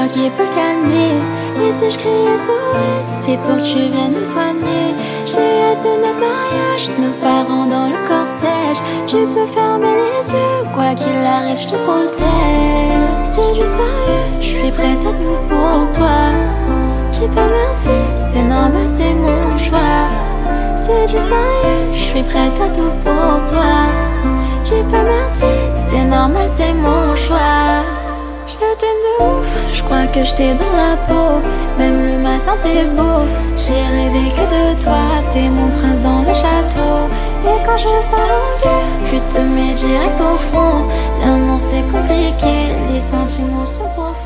qui peut le calmer. Et si je crie SOS, c'est pour que tu viennes me soigner. J'ai hâte de notre mariage, nos parents dans le cortège. Tu peux fermer les yeux, quoi qu'il arrive, je te protège. C'est du sérieux, je suis prête à tout pour toi. Dis pas merci, c'est normal, c'est mon choix. C'est du sérieux, je suis prête à tout pour toi. Dis pas merci, c'est normal, c'est mon choix. Je t'aime de ouf, je crois que je t'ai dans la peau. Même le matin t'es beau, j'ai rêvé que de toi. T'es mon prince dans le château. Et quand je pars en guerre, tu te mets direct au front. L'amour c'est compliqué, les sentiments sont profonds.